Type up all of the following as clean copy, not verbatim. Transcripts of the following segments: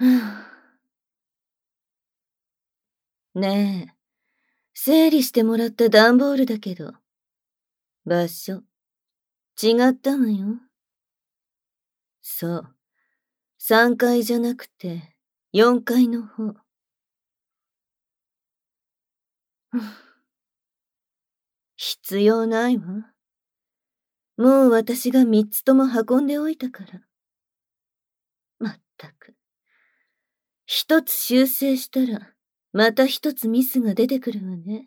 ねえ、整理してもらった段ボールだけど、場所、違ったわよ。そう、3階じゃなくて、4階の方。必要ないわ。もう私が3つとも運んでおいたから。まったく。1つ修正したら、また1つミスが出てくるわね。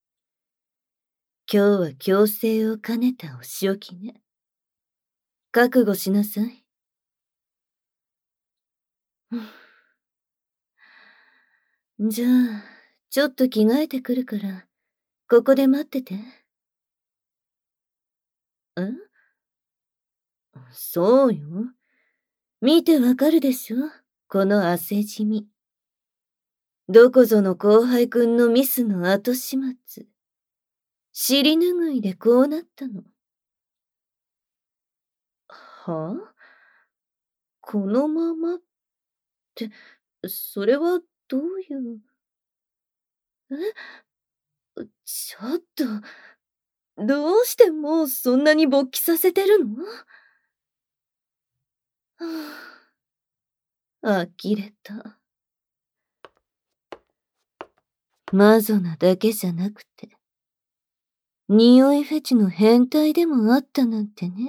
今日は強制を兼ねたお仕置きね。覚悟しなさい。じゃあ、ちょっと着替えてくるから、ここで待ってて。そうよ。見てわかるでしょ、この汗じみ。どこぞの後輩くんのミスの後始末。尻拭いでこうなったの。はあ、このままって、それはどういう。ちょっと、どうしてもうそんなに勃起させてるの？はあ、呆れた。マゾなだけじゃなくて、匂いフェチの変態でもあったなんてね。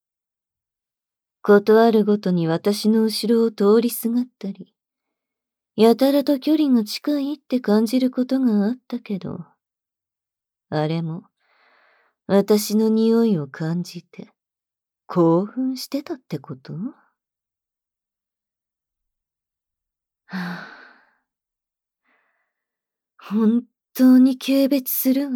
ことあるごとに私の後ろを通りすがったり、やたらと距離が近いって感じることがあったけど、あれも、私の匂いを感じて、興奮してたってこと？はあ、本当に軽蔑するわ。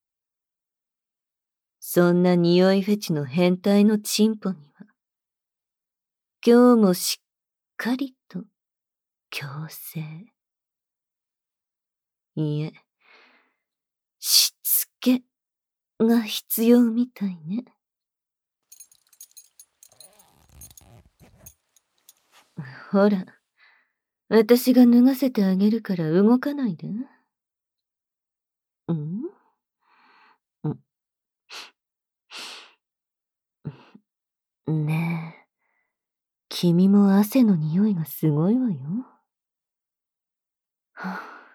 そんな匂いフェチの変態のチンポには、今日もしっかりと強制。いえ、しつけが必要みたいね。ほら、私が脱がせてあげるから動かないで。ん？ねえ、君も汗の匂いがすごいわよ。はあ、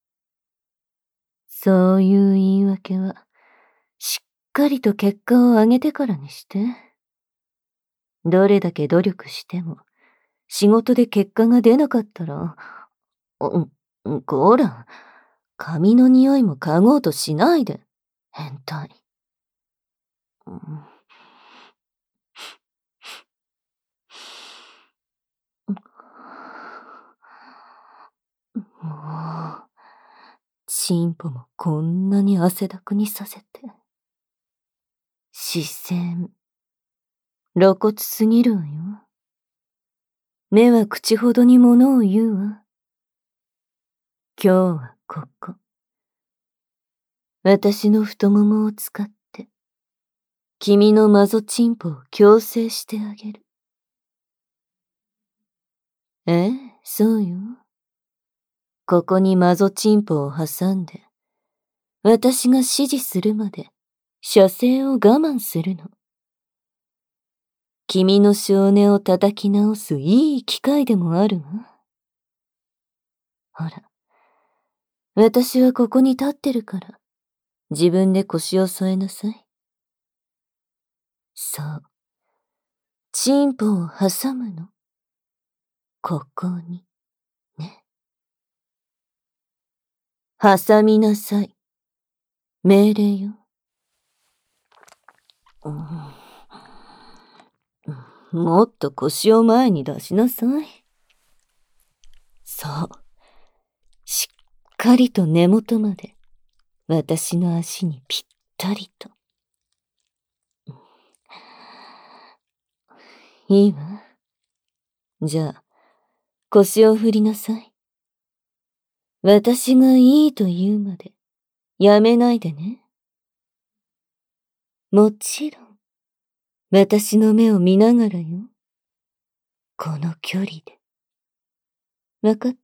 そういう言い訳は、しっかりと結果を上げてからにして。どれだけ努力しても、仕事で結果が出なかったら、こら、髪の匂いも嗅ごうとしないで、変態。もう、チンポもこんなに汗だくにさせて。視線、露骨すぎるわよ。目は口ほどにものを言うわ。今日はここ。私の太ももを使って、君のマゾチンポを矯正してあげる。ええ、そうよ。ここにマゾチンポを挟んで、私が指示するまで、射精を我慢するの。君の性根を叩き直すいい機会でもあるわ。ほら、私はここに立ってるから、自分で腰を添えなさい。そう。チンポを挟むの。ここに、ね。挟みなさい。命令よ。もっと腰を前に出しなさい。そう。しっかりと根元まで、私の足にぴったりと。いいわ。じゃあ、腰を振りなさい。私がいいと言うまで、やめないでね。もちろん、私の目を見ながらよ。この距離で。 わかった？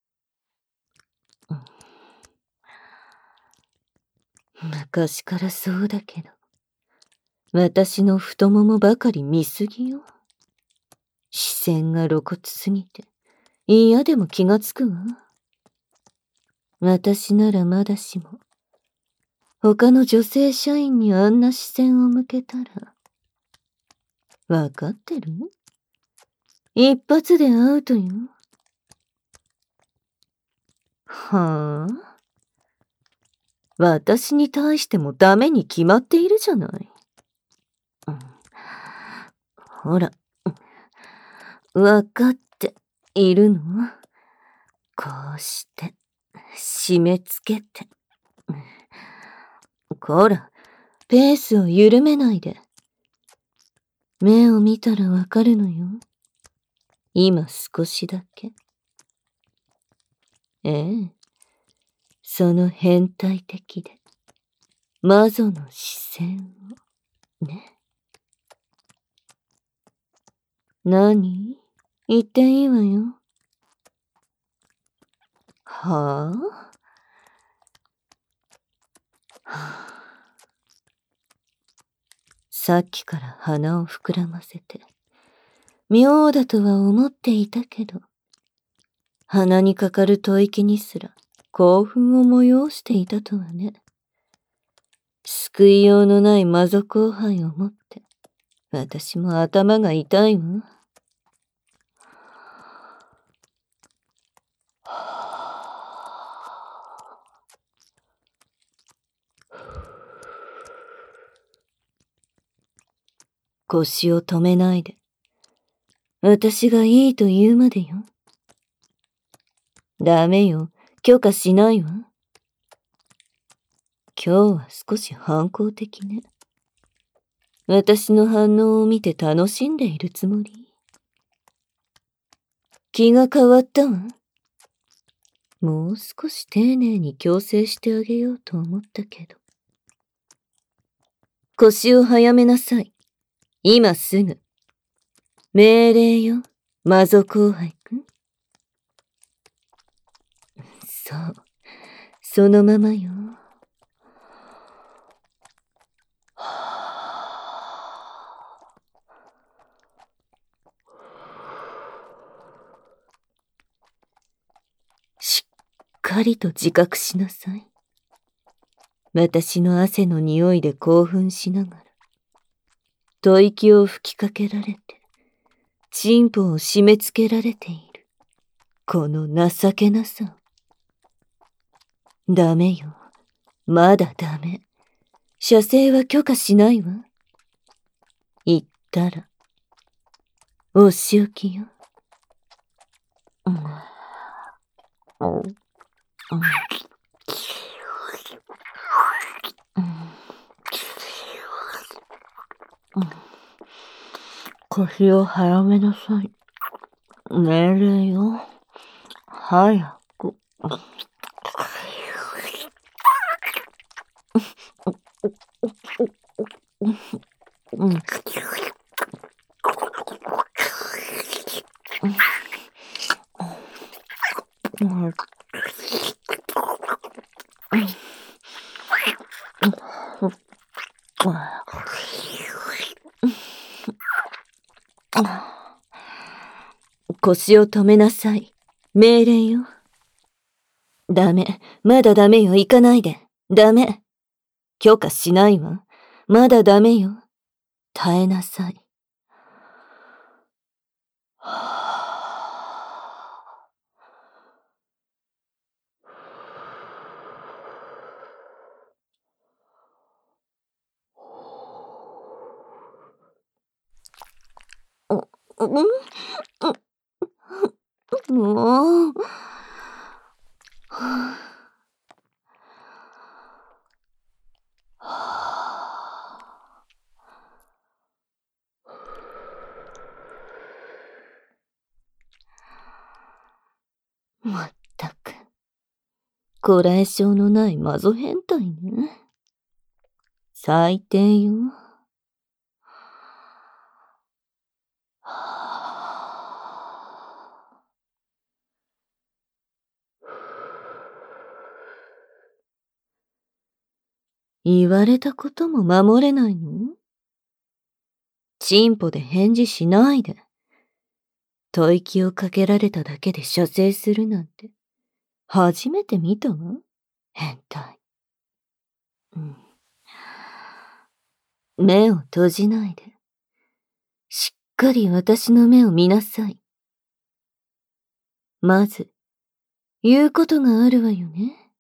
昔からそうだけど、私の太ももばかり見すぎよ。視線が露骨すぎて、嫌でも気がつくわ。私ならまだしも、他の女性社員にあんな視線を向けたら、わかってる？一発でアウトよ。はあ？私に対してもダメに決まっているじゃない。ほら、わかっているの？こうして、締め付けて。こら、ペースを緩めないで。目を見たらわかるのよ。今少しだけ。ええ、その変態的で、魔女の視線を、ね。何？言っていいわよ。はあ？さっきから鼻を膨らませて、妙だとは思っていたけど、鼻にかかる吐息にすら興奮を催していたとはね。救いようのない魔女後輩を持って、私も頭が痛いわ。腰を止めないで。私がいいと言うまでよ。ダメよ。許可しないわ。今日は少し反抗的ね。私の反応を見て楽しんでいるつもり。気が変わったわ。もう少し丁寧に矯正してあげようと思ったけど。腰を早めなさい。今すぐ。命令よ、魔女後輩くん。そう、そのままよ。しっかりと自覚しなさい。私の汗の匂いで興奮しながら、吐息を吹きかけられて、チンポを締め付けられている。この情けなさ。ダメよ。まだダメ。射精は許可しないわ。言ったら、お仕置きよ。腰を早めなさい。命令よ。早く。腰を止めなさい。命令よ。ダメ。まだダメよ。行かないで。ダメ。許可しないわ。まだダメよ。耐えなさい。もう。まったく。こらえ性のないマゾ変態ね。最低よ。 言われたことも守れないの？チンポで返事しないで。吐息をかけられただけで射精するなんて、初めて見たわ。変態。目を閉じないで。しっかり私の目を見なさい。まず、言うことがあるわよね。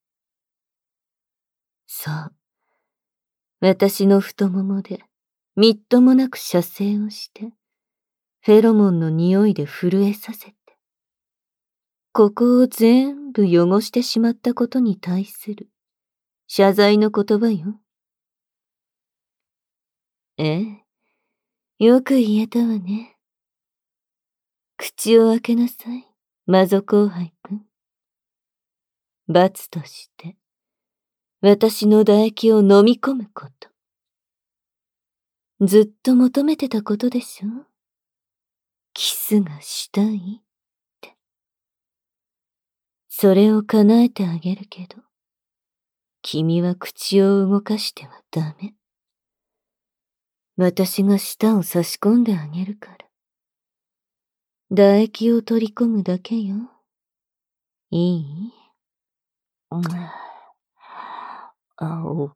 そう。私の太ももで、みっともなく射精をして、フェロモンの匂いで震えさせて、ここを全部汚してしまったことに対する謝罪の言葉よ。ええ、よく言えたわね。口を開けなさい、魔族王杯くん。罰として、私の唾液を飲み込むこと。ずっと求めてたことでしょ？キスがしたいって。それを叶えてあげるけど、君は口を動かしてはダメ。私が舌を差し込んであげるから。唾液を取り込むだけよ。いい？あお。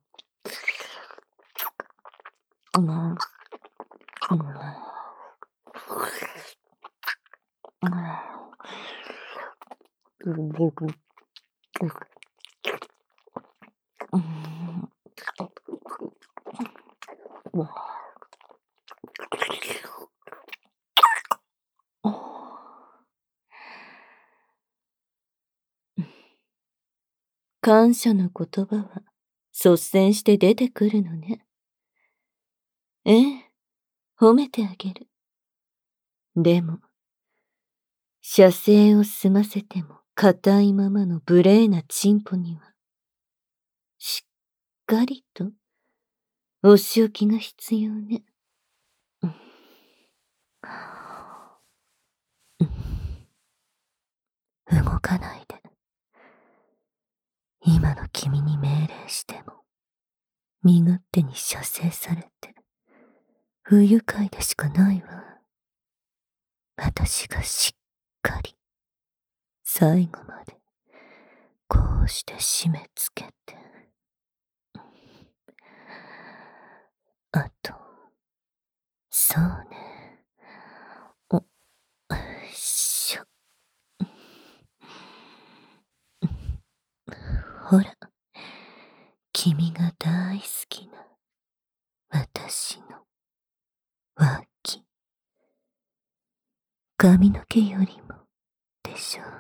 感謝の言葉は率先して出てくるのね。ええ、褒めてあげる。でも、射精を済ませても硬いままの無礼なチンポには、しっかりとお仕置きが必要ね。動かないで。今の君に命令しても、身勝手に射精されて、不愉快でしかないわ。私がしっかり、最後まで、こうして締め付けて。あと、そうね。よいしょ。ほら、君が大好きな、私の、脇。髪の毛よりも、でしょう。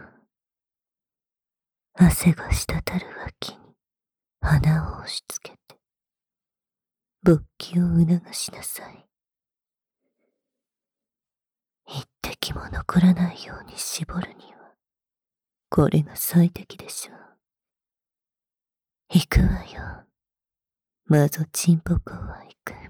汗が滴る脇に、鼻を押し付けて、勃起を促しなさい。一滴も残らないように絞るには、これが最適でしょう。行くわよ。マゾチンポコは行く。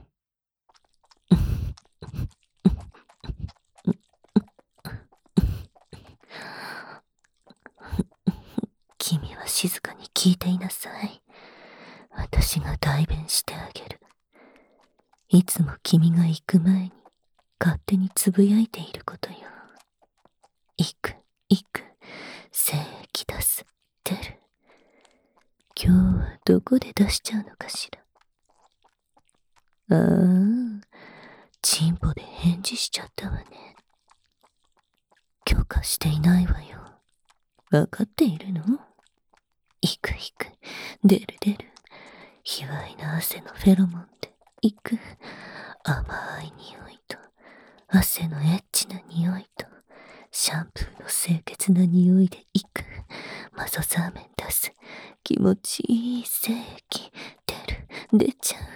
君は静かに聞いていなさい。私が代弁してあげる。いつも君が行く前に勝手につぶやいていることよ。行く、行く、精液出す、出る。今日はどこで出しちゃうのかしら。ああ、チンポで返事しちゃったわね。許可していないわよ。わかっているの？行く行く、出る出る。卑猥な汗のフェロモンで行く。甘い匂いと、汗のエッチな匂いと、シャンプーの清潔な匂いで行く。マゾザーメン出す。気持ちいい精液。出る、出ちゃう。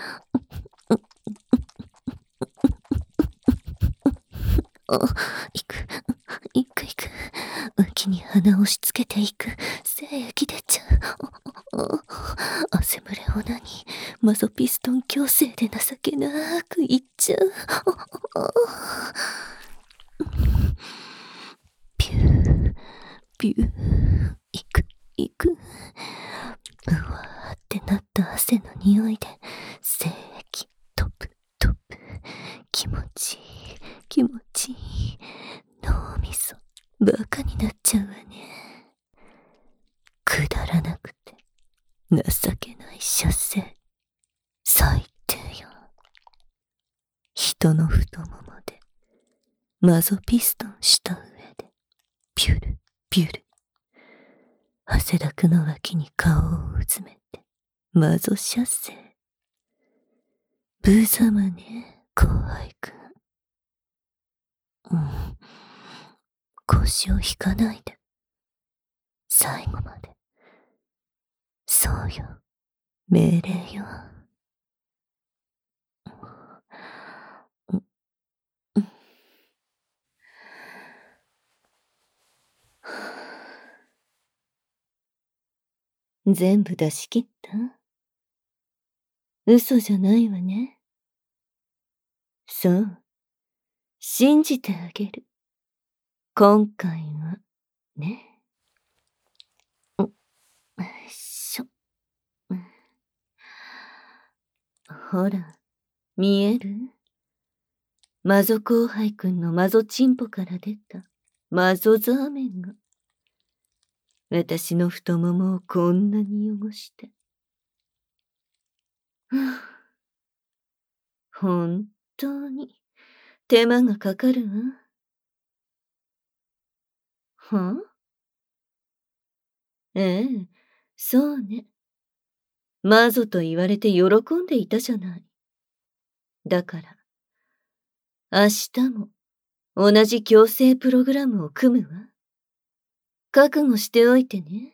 行く、行く行く。脇に鼻を押し付けていく。精液出ちゃう。汗蒸れオナニー。マゾピストン矯正で情けなくいっちゃう。ピュー、ピュー。行く、行く。うわーってなった汗の匂匂いで、精液、トップ、トップ。気持ちいい、気持ちいい。脳みそ、バカになっちゃうわね。くだらなくて、情けない射精。最低よ。人の太ももで、マゾピストンした上で、ピュル、ピュル。汗だくの脇に顔をうずめて、マゾ射精。無様ね、後輩くん。腰を引かないで。最後まで。そうよ。命令よ。全部出し切った？嘘じゃないわね。そう。信じてあげる。今回は、ね。しょ。ほら、見える？マゾ後輩くんのマゾチンポから出たマゾザーメンが。私の太ももをこんなに汚して。本当に手間がかかるわ。はあ？ええ、そうね。マゾと言われて喜んでいたじゃない。だから、明日も同じ矯正プログラムを組むわ。覚悟しておいてね。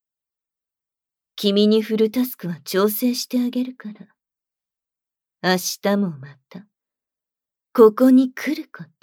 君に振るタスクは調整してあげるから。明日もまた、ここに来ること。